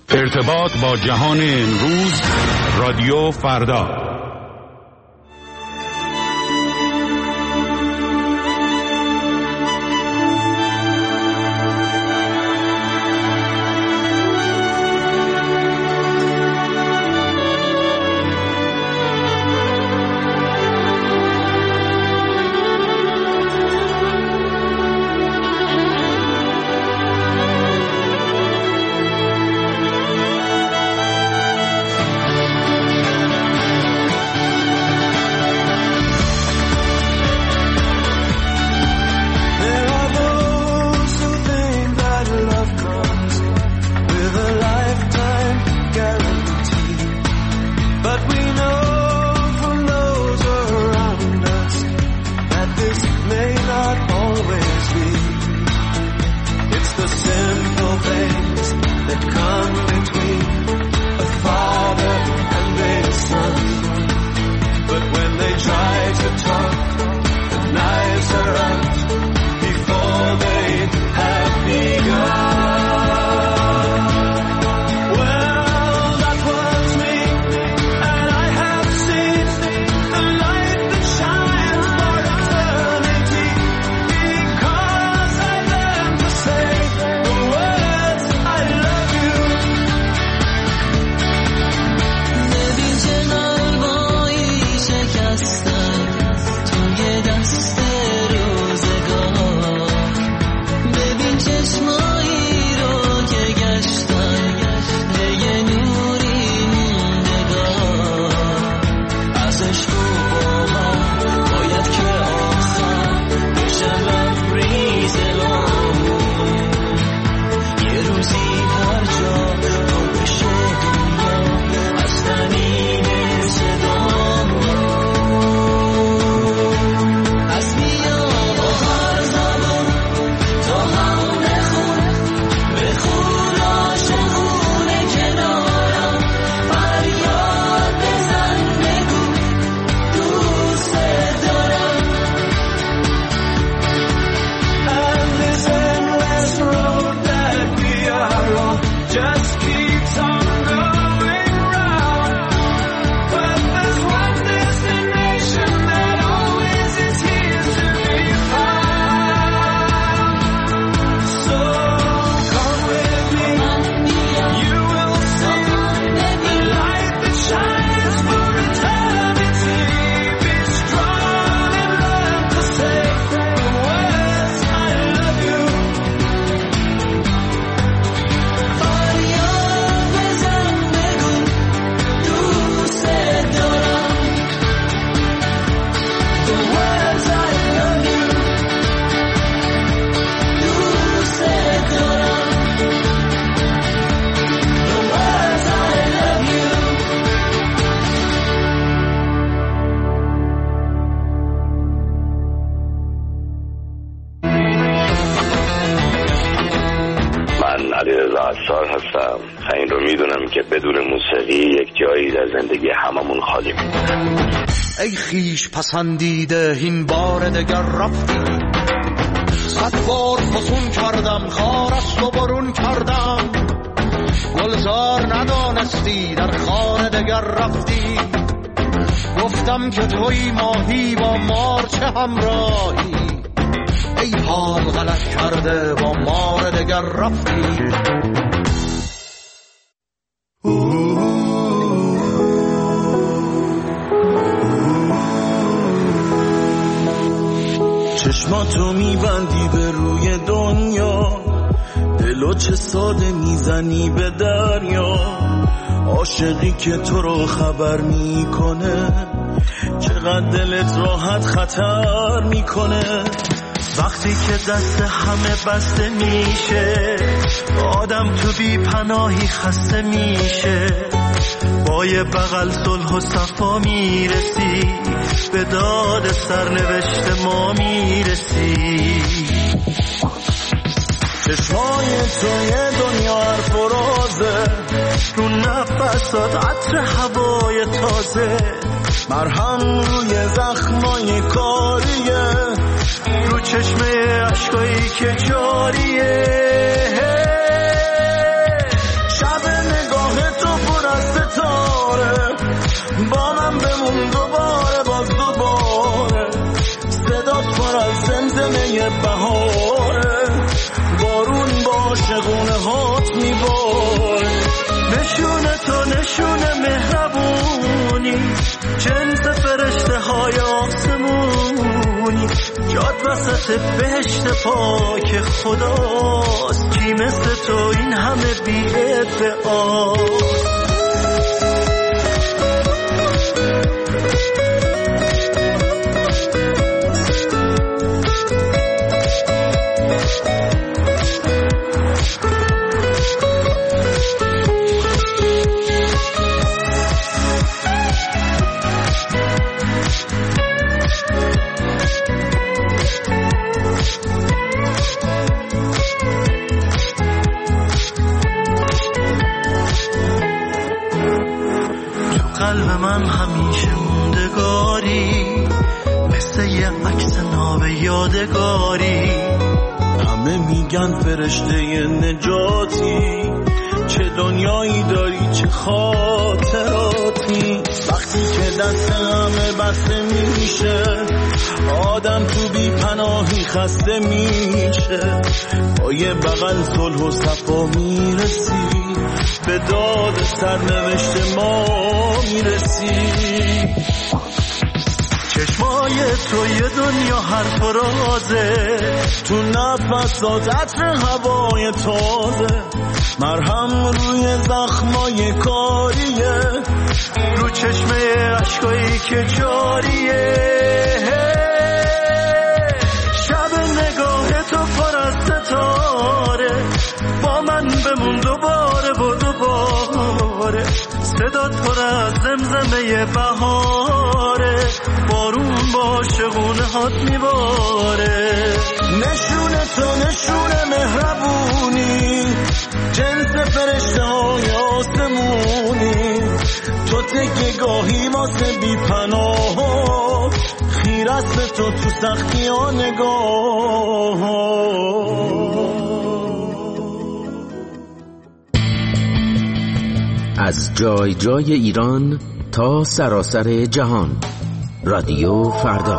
ارتباط با جهان امروز، رادیو فردا. هستم و این رو میدونم که بدون موسیقی یک جایی در زندگی هممون خالی میمونه. ای خیش پسندیده این بار دگر رفتی، 100 بار فسون کردم خارست و برون کردم، گلزار ندانستی در خانه دگر رفتی، گفتم که توی ماهی با مار چه همراهی، ای حال غلط کرده با مار دگر رفتی. چشماتو میبندی به روی دنیا، دلو چه ساده میزنی به دریا، عاشقی که تو رو خبر میکنه چقدر دلت راحت خطر میکنه. وقتی که دست همه بسته میشه آدم تو بی پناهی خسته میشه، با یه بغل صلح و صفا میرسی، به داد سرنوشت ما میرسی. چشمای توی دنیا هر فرازه، رو نفسات عطر هوای تازه، مرهم روی زخمای کاریه، رو چشمه عشقایی که جاریه. شب بمون دوباره باز دوباره. صدات پر از زمزمه بهاره، بارون با عاشقونه هات میباره. نشونه تو نشونه مهربونی، جنس فرشته های آسمونی، جاد وسط بهشت پاک خداست. کی مثل تو این همه بی ادعاست؟ قلب من همیشه موندگاری، مثل یه عکس ناب یادگاری. همه میگن فرشته نجاتی، چه دنیایی داری چه خاطراتی. وقتی که دست همه بسته میشه، آدم تو بی پناهی خسته میشه. با یه بغل صلح و صفا میرسی، به داد سرنوشت ما میرسی. چشمای تو یه دنیا حرف و رازه، تو نفسات عطر هوای تازه. مرهم روی زخمای کاریه، رو چشمه عشقایی که جاریه. شب نگاه تو پر از ستاره، با من بمون دوباره و دوباره. صدات پر از زمزمه بهاره، بارون با عاشقونه هات میباره. نشونه تو نشونه مهربونی، جنس فرشته های آسمونی. تو تکه گاهی واسه بی پناه، خیرت به تو تو سختی ها نگاه. از جای جای ایران تا سراسر جهان، رادیو فردا.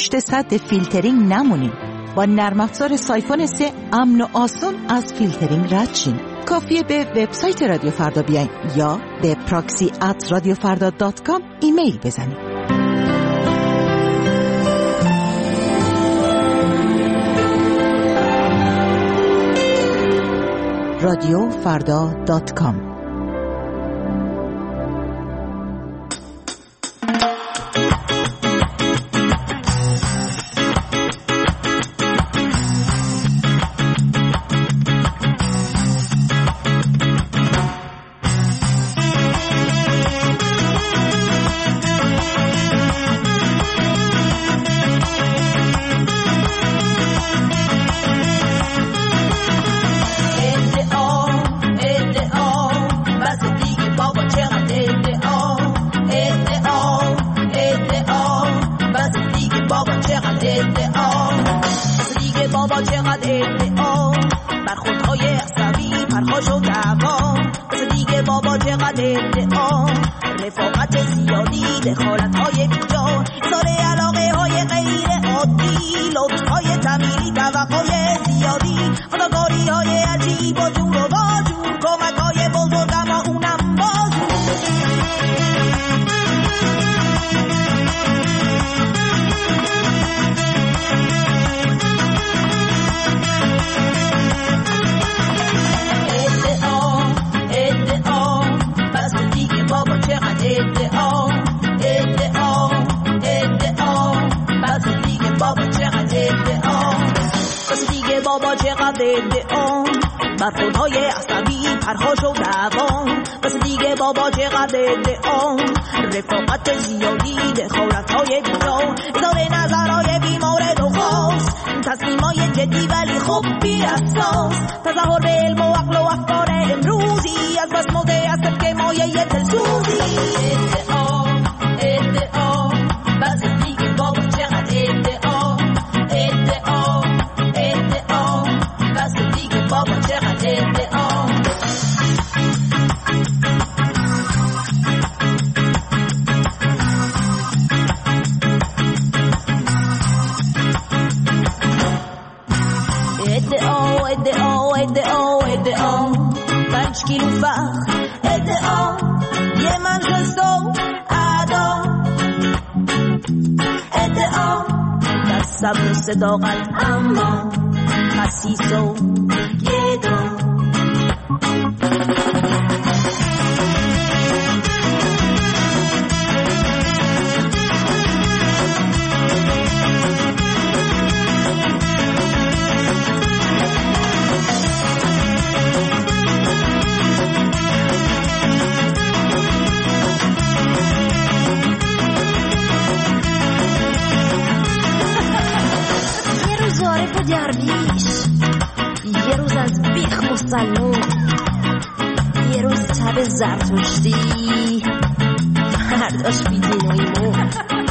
پشت سد فیلترینگ نمونیم. با نرم افزار سایفون 3 امن و آسون از فیلترینگ رد شیم. کافیه به وبسایت رادیو فردا بیاین یا به proxy@radiofarda.com ایمیل بزنید. radiofarda.com برخوردهای عصبی پرخاش و دوام بس دیگه بابا چقدر ادعا رفاقت زیادی دخالتهای بیجا اظهار نظرهای بیمورد و خاص تصمیمای جدی ولی خب بی اساس تظاهر به علم و عقل و افکار امروزی از بس متاسف که مایه دلسوزی ادعا ادعا بس دیگه بابا چقدر ادعا ادعا ادعا بس دیگه بابا چقدر ادعا ادعا 5 کیلو فخر ادعا یه منشستو ادا ادعا در صبر و صداقت اما خسیس و گدا درویش یه روز از بیخ مسلم یه روز تب زرتشتی فرداش بیدینویمو